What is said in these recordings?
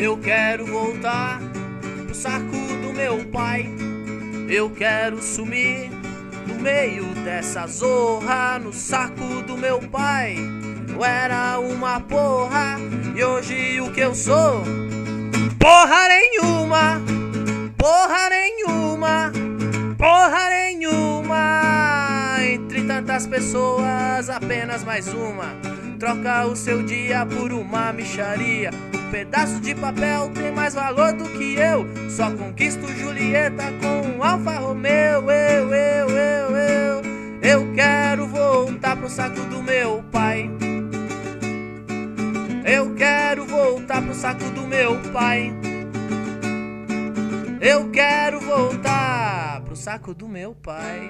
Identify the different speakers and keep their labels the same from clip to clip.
Speaker 1: Eu quero voltar pro saco do meu pai. Eu quero sumir no meio dessa zorra. No saco do meu pai eu era uma porra, e hoje o que eu sou? Porra nenhuma, porra nenhuma, porra nenhuma. Entre tantas pessoas, apenas mais uma. Troca o seu dia por uma mixaria. Um pedaço de papel tem mais valor do que eu. Só conquisto Julieta com um Alfa Romeo. Eu quero voltar pro saco do meu pai. Eu quero voltar pro saco do meu pai. Eu quero voltar pro saco do meu pai.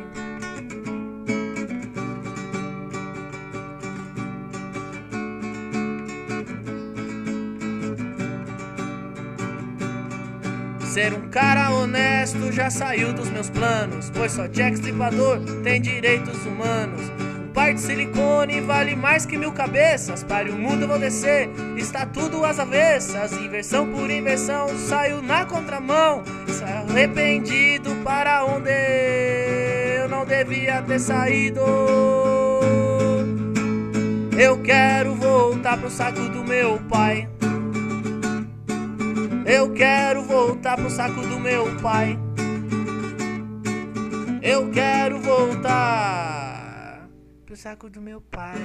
Speaker 1: Ser um cara honesto já saiu dos meus planos, pois só Jack Stripador tem direitos humanos. Um par de silicone vale mais que 1000 cabeças. Para o mundo eu vou descer, está tudo às avessas. Inversão por inversão, saio na contramão. Saio arrependido para onde eu não devia ter saído. Eu quero voltar pro saco do meu pai. Eu quero voltar pro saco do meu pai. Eu quero voltar pro saco do meu pai.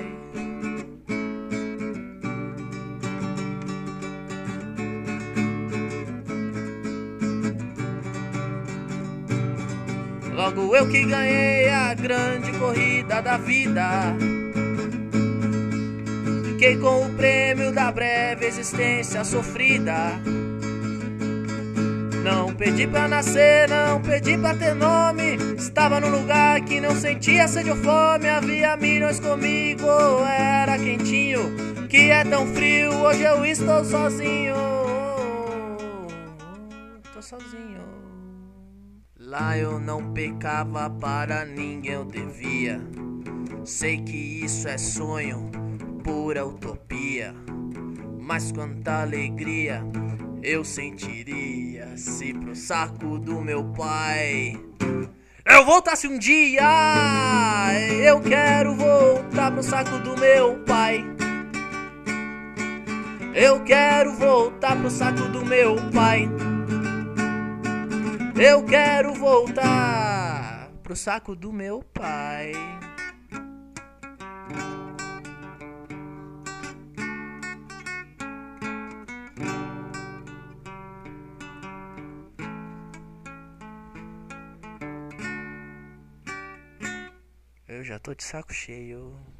Speaker 1: Logo eu que ganhei a grande corrida da vida, fiquei com o prêmio da breve existência sofrida. Não pedi pra nascer, não pedi pra ter nome. Estava num lugar que não sentia sede ou fome. Havia milhões comigo, era quentinho. Que é tão frio, hoje eu estou sozinho. Tô sozinho. Lá eu não pecava, para ninguém eu devia. Sei que isso é sonho, pura utopia. Mas quanta alegria eu sentiria se pro saco do meu pai eu voltasse um dia. Eu quero voltar pro saco do meu pai. Eu quero voltar pro saco do meu pai. Eu quero voltar pro saco do meu pai. Eu já tô de saco cheio.